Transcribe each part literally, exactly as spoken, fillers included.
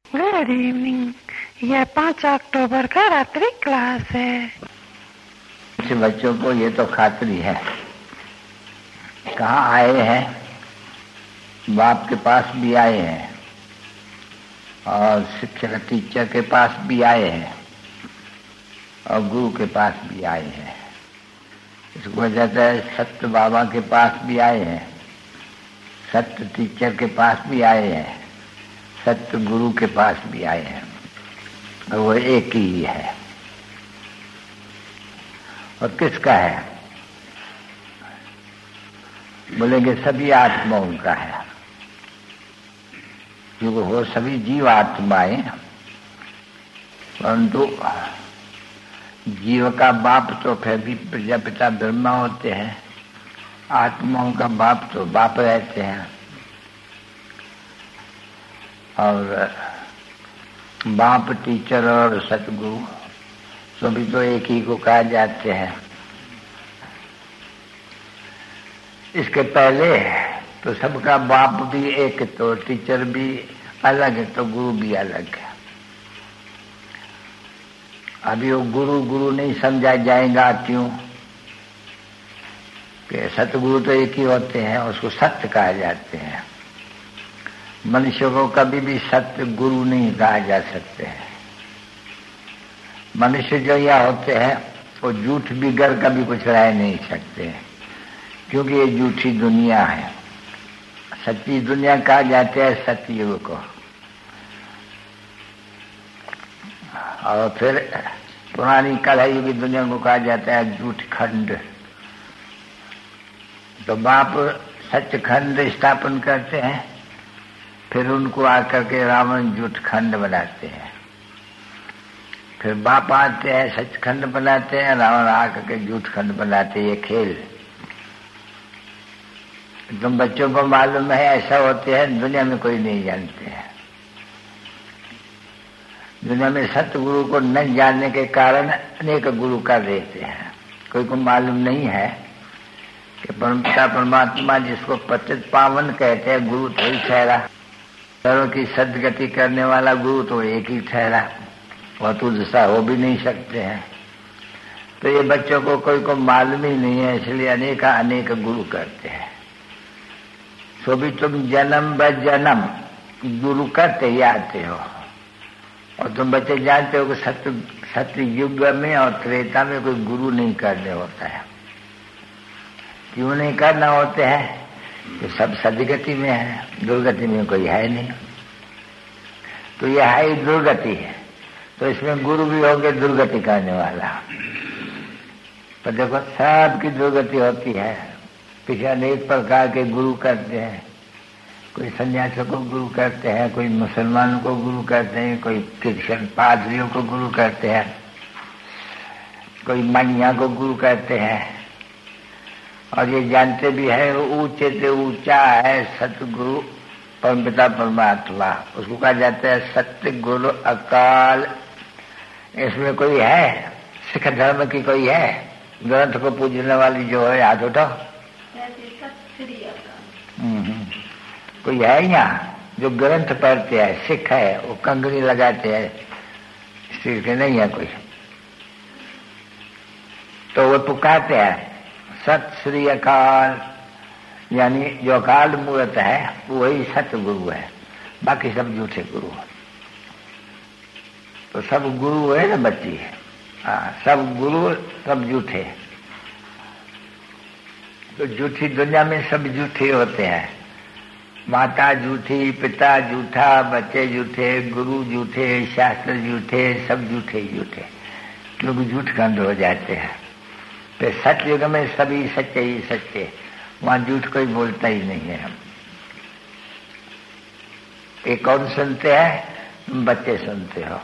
Good evening. यह पाँच अक्टूबर का रात्रि क्लास है। कुछ बच्चों को ये तो खातरी है, कहाँ आए हैं, बाप के पास भी आए हैं और शिक्षक टीचर के पास भी आए हैं और गुरु के पास भी आए हैं। इसको कहते हैं सत्य बाबा के पास भी आए हैं, सत्य टीचर के पास भी आए हैं, सत्य गुरु के पास भी आए हैं, और वो एक ही है। और किसका है? बोलेंगे सभी आत्माओं का है, क्योंकि वो सभी जीव आत्माएं, परंतु जीव का बाप तो फिर भी प्रजापिता ब्रह्मा होते हैं, आत्माओं का बाप तो बाप रहते हैं, और बाप टीचर और सतगुरु सभी तो एक ही को कहा जाते हैं। इसके पहले तो सबका बाप भी एक, तो टीचर भी अलग है, तो गुरु भी अलग है। अभी वो गुरु गुरु नहीं समझा जाएगा, क्यों कि सतगुरु तो एक ही होते हैं, उसको सत्य कहा जाते हैं। मनुष्य को कभी भी सत्य गुरु नहीं कहा जा सकते हैं। मनुष्य जो यहाँ होते हैं वो झूठ बिगर कभी कुछ रह नहीं सकते हैं, क्योंकि ये झूठी दुनिया है। सच्ची दुनिया कहा जाता है सतयुग को, और फिर पुरानी कलयुग की दुनिया को कहा जाता है झूठ खंड। तो बाप सच खंड स्थापन करते हैं, फिर उनको आकर के रावण झूठ खंड बनाते हैं। फिर बाप आते हैं सचखंड बनाते हैं, रावण आकर के झूठ खंड बनाते हैं। ये खेल तुम बच्चों को मालूम है, ऐसा होते हैं, दुनिया में कोई नहीं जानते हैं। दुनिया में सतगुरु को न जानने के कारण अनेक गुरु कर देते हैं। कोई को मालूम नहीं है कि परमपिता परमात्मा जिसको पतित पावन कहते हैं, गुरु तो ही ठहरा। सर्व की सदगति करने वाला गुरु तो एक ही ठहरा, और तो दूसरा हो भी नहीं सकते हैं। तो ये बच्चों को कोई को मालूम ही नहीं है, इसलिए अनेक अनेक गुरु करते हैं। सो भी तुम जन्म ब जन्म गुरु करते ही आते हो, और तुम बच्चे जानते हो कि सत्य सत्य युग में और त्रेता में कोई गुरु नहीं करने होता है। क्यों नहीं करना होते हैं? तो सब सदगति में है, दुर्गति में कोई है नहीं। तो यह है ही दुर्गति है, तो इसमें गुरु भी होंगे दुर्गति करने वाला। पर देखो सबकी दुर्गति होती है। पीछे अनेक प्रकार के गुरु करते हैं। कोई सन्यासियों को गुरु करते हैं, कोई मुसलमानों को गुरु करते हैं, कोई क्रिश्चियन पादरियों को गुरु करते हैं, कोई मानिया को गुरु करते हैं। और ये जानते भी है ऊंचे से ऊंचा है सतगुरु परमपिता परमात्मा, उसको कहा जाता है सत्य गुरु अकाल। इसमें कोई है? सिख धर्म की कोई है? ग्रंथ को पूजने वाली जो है, हाथ उठाओ। कोई है यहाँ जो ग्रंथ पढ़ते हैं? सिख है, वो कंगनी लगाते हैं, सिर के नहीं है कोई। तो वो पुकारते हैं सत श्री अकाल, यानी जो अकाल मूर्त है वही सतगुरु है, बाकी सब झूठे गुरु है। तो सब गुरु है ना बच्ची? हाँ, सब गुरु सब झूठे। तो झूठी दुनिया में सब झूठे होते हैं। माता झूठी, पिता झूठा, बच्चे झूठे, गुरु झूठे, शास्त्र झूठे, सब झूठे झूठे, क्योंकि झूठ खंड हो जाते हैं। फिर सतयुग में सभी सच्चे ही सच्चे, वहां झूठ कोई बोलता ही नहीं है। ये कौन सुनते हैं? तुम बच्चे सुनते हो।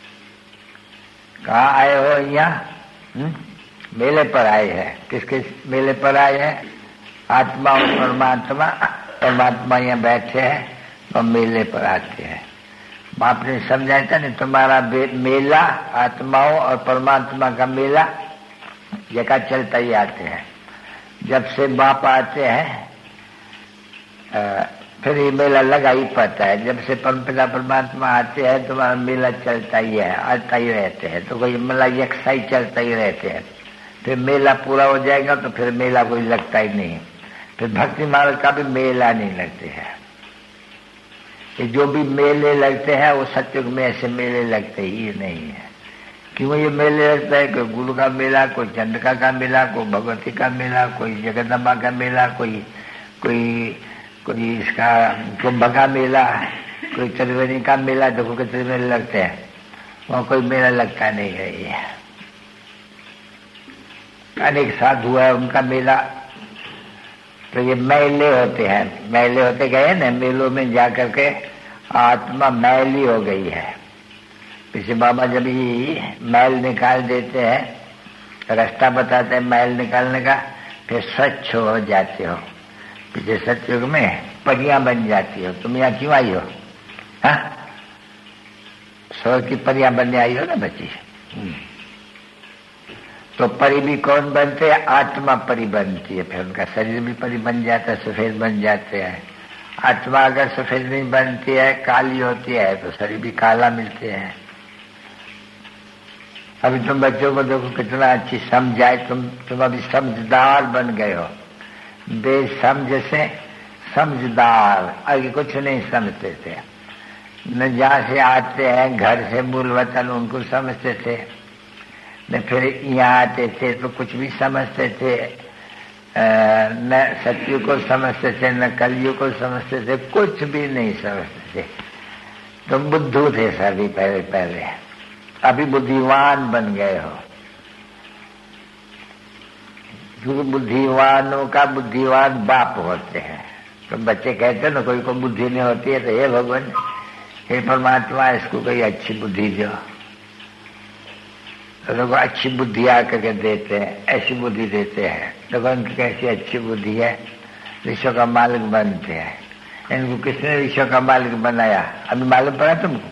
कहाँ आए हो? यहाँ मेले पर आए हैं। किसके मेले पर आए हैं? आत्मा और परमात्मा। परमात्मा यहाँ बैठे हैं तो मेले पर आते हैं। बाप ने समझाया था नहीं, तुम्हारा मेला आत्माओं और परमात्मा का मेला जगह चलता ही आते हैं। जब से बाप आते हैं फिर ये मेला लगा ही पड़ता है। जब से परमपिता परमात्मा आते हैं तो वहां मेला चलता ही है, आता ही रहते हैं। तो कोई मेला यकसाई चलता ही रहते हैं। फिर मेला पूरा हो जाएगा तो फिर मेला कोई लगता ही नहीं। फिर भक्ति मार्ग का भी मेला नहीं लगते हैं। ये जो भी मेले लगते हैं वो सत्युग में ऐसे मेले लगते ही नहीं है। क्यों ये मेले लगता है? कोई गुरु का मेला, कोई चंद्रिका का मेला, कोई भगवती का मेला, कोई जगदम्बा का मेला, कोई कोई कोई इसका कुंभ का मेला, कोई त्रिवेणी का मेला। देखो कितने मेले लगते हैं, वहां कोई मेला लगता नहीं है। ये अनेक साधु है उनका मेला। तो ये मेले होते हैं, मेले होते गए ना, मेलों में जाकर के आत्मा मैली हो गई है। पीछे बाबा जब ये मैल निकाल देते हैं, रास्ता बताते हैं मैल निकालने का, फिर स्वच्छ हो जाते हो। पीछे सतयुग में परियां बन जाती हो। तुम यहाँ क्यों आई हो? हाँ, स्वर्ग की परियां बनने आई हो ना बच्ची। तो परी भी कौन बनते हैं? आत्मा परी बनती है। फिर उनका शरीर भी परी बन जाता है, सफेद बन जाते हैं। आत्मा अगर सफेद नहीं बनती है, काली होती है, तो शरीर भी काला मिलते हैं। अभी तुम बच्चों को देखो कितना अच्छी समझ आए। तुम तुम अभी समझदार बन गए हो। बेसमझ से समझदार, आगे कुछ नहीं समझते थे न। जहाँ से आते हैं घर से मूल वतन उनको समझते थे न, फिर यहाँ आते थे तो कुछ भी समझते थे न। सत्य को समझते थे न कलयुग को समझते थे, कुछ भी नहीं समझते थे। तुम बुद्धू थे सभी पहले पहले, अभी बुद्धिमान बन गए हो। क्योंकि बुद्धिवानों का बुद्धिवान बाप होते हैं। तो बच्चे कहते हैं ना कोई को बुद्धि नहीं होती है, तो हे भगवान, हे परमात्मा, इसको कोई अच्छी बुद्धि दो। तो लोग अच्छी बुद्धि आकर के देते हैं, ऐसी बुद्धि देते हैं। देखो इनकी कैसी अच्छी बुद्धि है, विश्व का मालिक बनते हैं। इनको किसने विश्व का मालिक बनाया? अभी मालूम पड़ा तुमको?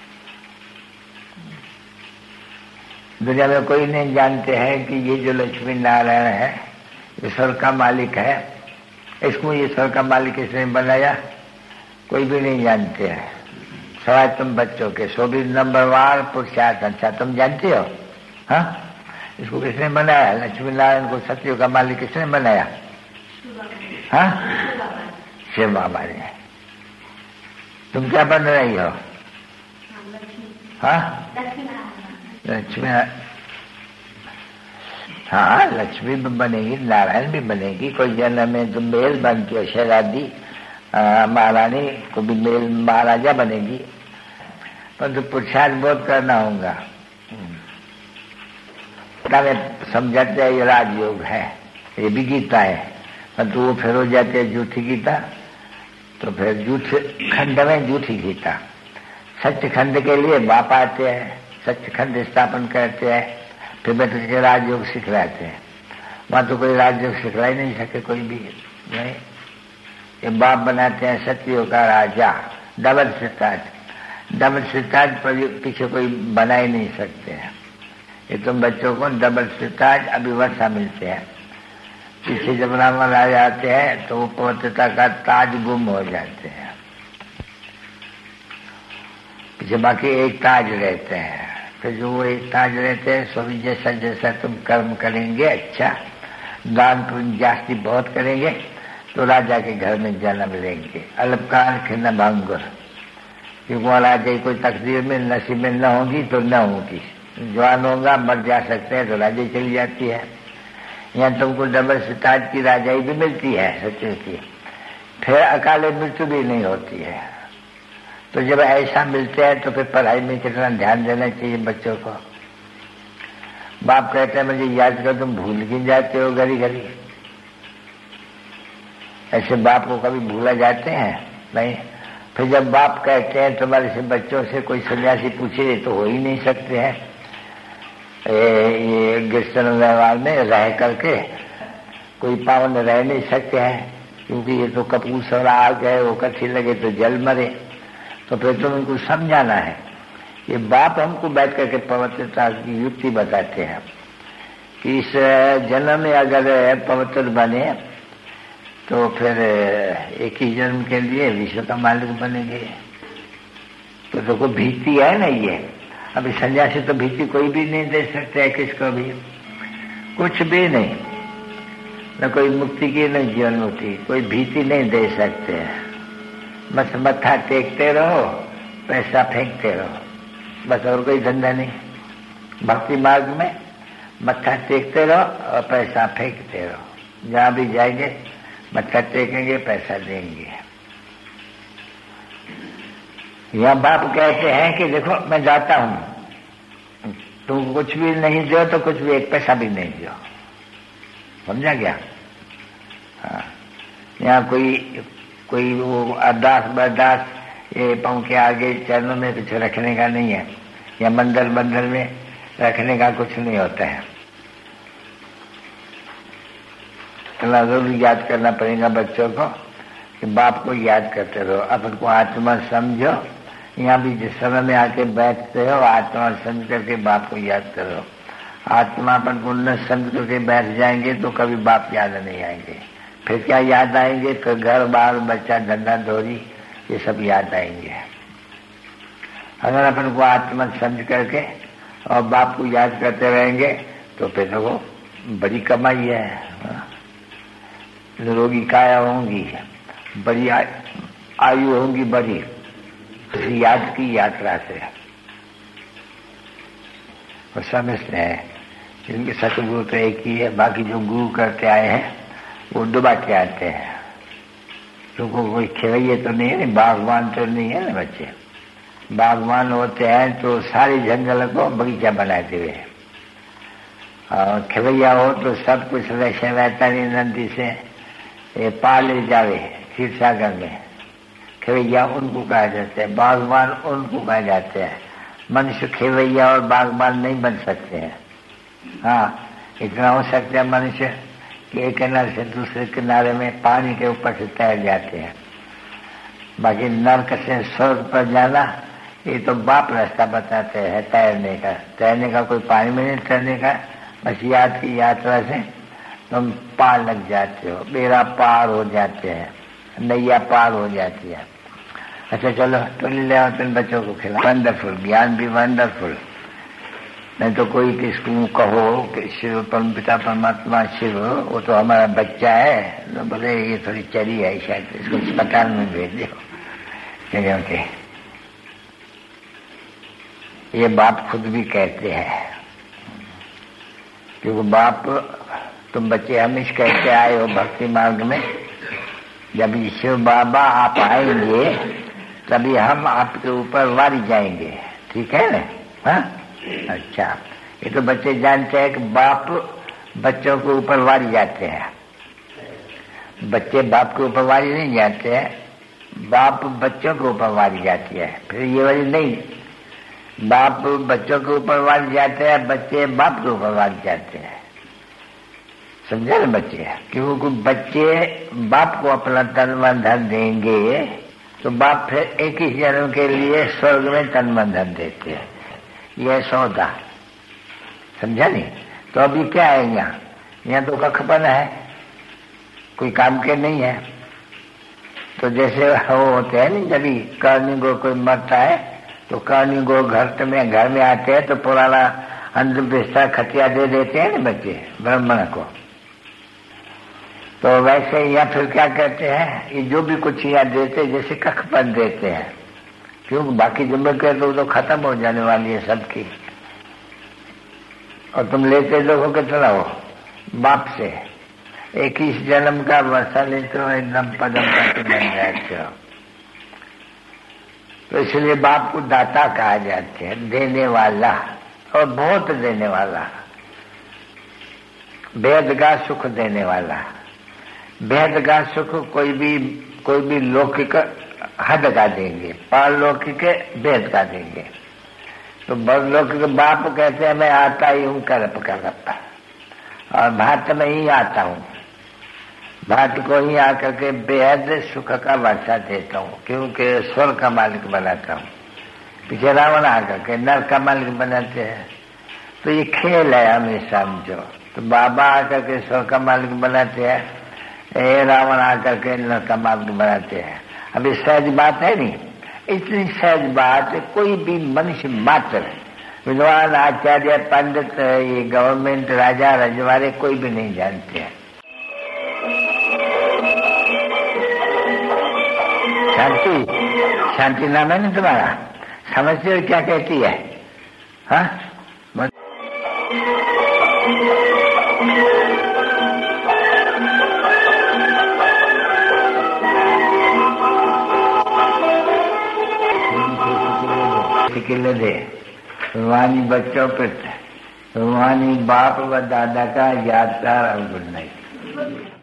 दुनिया में कोई नहीं जानते हैं कि ये जो लक्ष्मी नारायण है ईश्वर का मालिक है। इसको ईश्वर का मालिक किसने बनाया? कोई भी नहीं जानते हैं, सवाल तुम बच्चों के। सो भी नंबरवार पुरुषार्थ। अच्छा तुम जानते हो? हाँ, इसको किसने बनाया? लक्ष्मी नारायण को सत्य का मालिक किसने बनाया? हाँ, शिव बाबा ने। तुम क्या बन रही हो? हाँ, लक्ष्मी। हाँ, लक्ष्मी भी बनेगी, नारायण भी बनेगी। कोई जन्म में तुम मेल बनती हो, शहजादी महारानी को भी मेल महाराजा बनेगी। परंतु तो पुरुषार्थ बहुत करना होगा। समझाते हैं ये राजयोग है, ये भी गीता है, परंतु वो फिर हो जाते हैं झूठी गीता। तो फिर झूठ खंड में झूठी गीता। सत्य खंड के लिए बाप आते हैं, सच्चखंड स्थापन करते हैं, फिर बैठ के राजयोग सिखलाते हैं। वहां तो कोई राजयोग सिखला ही नहीं सके कोई भी नहीं। ये बाप बनाते हैं सत्यो का राजा, डबल सिताज। डबल सिताज पर पीछे कोई बना ही नहीं सकते हैं। ये तुम बच्चों को डबल सिताज अभी वर्षा मिलते हैं। पीछे जब रावण आ जाते हैं तो वो पवित्रता का ताज गुम हो जाते हैं। पीछे बाकी एक ताज रहते हैं। फिर जो वो एक ताज रहते हैं, सो भी जैसा जैसा तुम कर्म करेंगे, अच्छा दान पुण्य जास्ती बहुत करेंगे, तो राजा के घर में जन्म लेंगे। अल्पकाल खिन्न भंगुर, क्योंकि वो राजा कोई तकदीर में नसीब में न होगी तो न होगी। जवान होगा मर जा सकते हैं तो राजा चली जाती है। यहाँ तुमको डबल सिताज की राजाई भी मिलती है सच्चे की, फिर अकाले मृत्यु भी नहीं होती है। तो जब ऐसा मिलते हैं तो फिर पढ़ाई में कितना ध्यान देना चाहिए बच्चों को। बाप कहते हैं मुझे याद कर, तुम भूल ही जाते हो घड़ी घड़ी। ऐसे बाप को कभी भूला जाते हैं नहीं। फिर जब बाप कहते हैं तुम्हारे से बच्चों से कोई सन्यासी पूछे तो हो ही नहीं सकते हैं। ये गिरसन व्यवहार में रह करके कोई पावन रह नहीं सकते हैं, क्योंकि ये तो कपूर सवरा आ गए, वो कच्ची लगे तो जल मरे। तो फिर तुम उनको समझाना है। ये बाप हमको बैठ करके पवित्रता की युक्ति बताते हैं कि इस जन्म में अगर पवित्र बने तो फिर एक ही जन्म के लिए विश्व का मालिक बनेंगे। तो देखो भीति है ना ये। अभी सन्यासी तो भीति कोई भी नहीं दे सकते है किसको भी, कुछ भी नहीं, न कोई मुक्ति की न जीवन मुक्ति, कोई भीति नहीं दे सकते हैं। बस मत्था टेकते रहो, पैसा फेंकते रहो, बस और कोई धंधा नहीं। भक्ति मार्ग में मत्था टेकते रहो और पैसा फेंकते रहो। जहां भी जाएंगे मत्था टेकेंगे, पैसा देंगे। यहाँ बाप कहते हैं कि देखो मैं जाता हूं, तुम कुछ भी नहीं दो तो कुछ भी एक पैसा भी नहीं दो। समझा क्या? हाँ, यहाँ कोई कोई वो अरदास बरदास ये पाँव के आगे चरणों में कुछ रखने का नहीं है, या मंदिर मंदिर में रखने का कुछ नहीं होता है। इतना जरूर याद करना पड़ेगा बच्चों को कि बाप को याद करते रहो, अपन को आत्मा समझो। यहाँ भी जिस समय में आके बैठते हो आत्मा समझ करके बाप को याद करो। आत्मा अपन को न समझ करके बैठ जाएंगे तो कभी बाप याद नहीं आएंगे। फिर क्या याद आएंगे? तो घर बार बच्चा धंधा धोरी ये सब याद आएंगे। अगर अपन को आत्मा समझ करके और बाप को याद करते रहेंगे तो फिर तो वो बड़ी कमाई है। निरोगी काया होंगी, बड़ी आयु होंगी बड़ी, याद की यात्रा से। और समझते हैं जिनके सतगुरु तो एक ही है, बाकी जो गुरु करते आए हैं वो डुबा के आते हैं। क्योंकि कोई खिलैये तो नहीं है, बागवान तो नहीं है ना बच्चे। बागवान होते हैं तो सारे जंगल को बगीचा बनाते हुए, और खिलैया हो तो सब कुछ रहता नहीं, नदी से ये पा ले जावे क्षीर सागर में। खेवैया उनको कहा जाता है, बागबान उनको कहा जाते हैं। मनुष्य खेवैया और बागबान नहीं बन सकते हैं। हाँ, इतना हो सकता है मनुष्य कि एक किनारे से दूसरे किनारे में पानी के ऊपर से तैर जाते हैं। बाकी नरक से स्वर्ग पर जाना ये तो बाप रास्ता बताते हैं तैरने का। तैरने का कोई पानी में नहीं तैरने का, बस याद की यात्रा से तुम पार लग जाते हो, बेड़ा पार हो जाते हैं, नैया पार हो जाती है। अच्छा चलो तुम ले आओ, तुम बच्चों को खिला। वंडरफुल, ज्ञान भी वंडरफुल। नहीं तो कोई किसको कहो कि शिव परम पिता परमात्मा शिव वो तो हमारा बच्चा है, तो बोले ये थोड़ी चरी है शायद, इसको अस्पताल में भेज दो। क्योंकि ये बाप खुद भी कहते हैं, क्योंकि बाप तुम बच्चे हमेशा कहते आए हो भक्ति मार्ग में, जब शिव बाबा आप आएंगे तभी हम आपके ऊपर वारी जाएंगे। ठीक है ना? हाँ, अच्छा। ये तो बच्चे जानते हैं कि बाप बच्चों के ऊपर वारी जाते हैं। बच्चे बाप के ऊपर वारी नहीं जाते हैं, बाप बच्चों के ऊपर वारी जाती है। फिर ये वाली नहीं, बाप बच्चों के ऊपर वारी जाते हैं, बच्चे बाप के ऊपर वारी जाते हैं। समझे ना बच्चे? क्योंकि बच्चे बाप को अपना तन मन धन देंगे तो बाप फिर एक ही जन्म के लिए स्वर्ग में तन मन धन देते हैं। यह सौदा, समझा नहीं? तो अभी क्या है यहाँ? यहाँ तो कखपन है, कोई काम के नहीं है। तो जैसे वो होते हैं नहीं, जब कर्णी गो कोई मरता है तो कर्णी गो घर में घर में आते हैं तो पुराना अंध बिस्तर खटिया दे देते हैं ना बच्चे ब्राह्मण को। तो वैसे यहाँ फिर क्या कहते हैं, ये जो भी कुछ यहाँ देते जैसे कखपन देते हैं, क्योंकि बाकी जिम्मेदारी तो, तो खत्म हो जाने वाली है सबकी। और तुम लेते लोगों कितना हो बाप से, एक ही जन्म का वर्षा लेते हो, एकदम पदम करके बन जाते हो। तो इसलिए बाप को दाता कहा जाते हैं, देने वाला, और बहुत देने वाला, भेद का सुख देने वाला। भेद का सुख कोई भी कोई भी लौकिक हद का देंगे, पारलौकिक भेद का देंगे। तो बरलौकिक बाप कहते हैं मैं आता ही हूँ करप करप, और भात में ही आता हूँ, भात को ही आकर के बेहद सुख का वर्षा देता हूँ, क्योंकि स्वर्ग का मालिक बनाता हूँ। पीछे रावण आकर के नर का मालिक बनाते हैं। तो ये खेल है हमें समझो। तो बाबा आकर के स्वर्ग का मालिक बनाते हैं, ये रावण आकर के लड़का मार्ग बनाते हैं। अभी सहज बात है नहीं, इतनी सहज बात कोई भी मनुष्य मात्र, विद्वान, आचार्य, पंडित, ये गवर्नमेंट, राजा रजवाड़े कोई भी नहीं जानते हैं। शांति, शांति नाम है ना तुम्हारा, समझते हो क्या कहती है? हाँ, किले दे रूहानी बच्चों पे, रूहानी बाप व दादा का यादगार और गुड नाइट।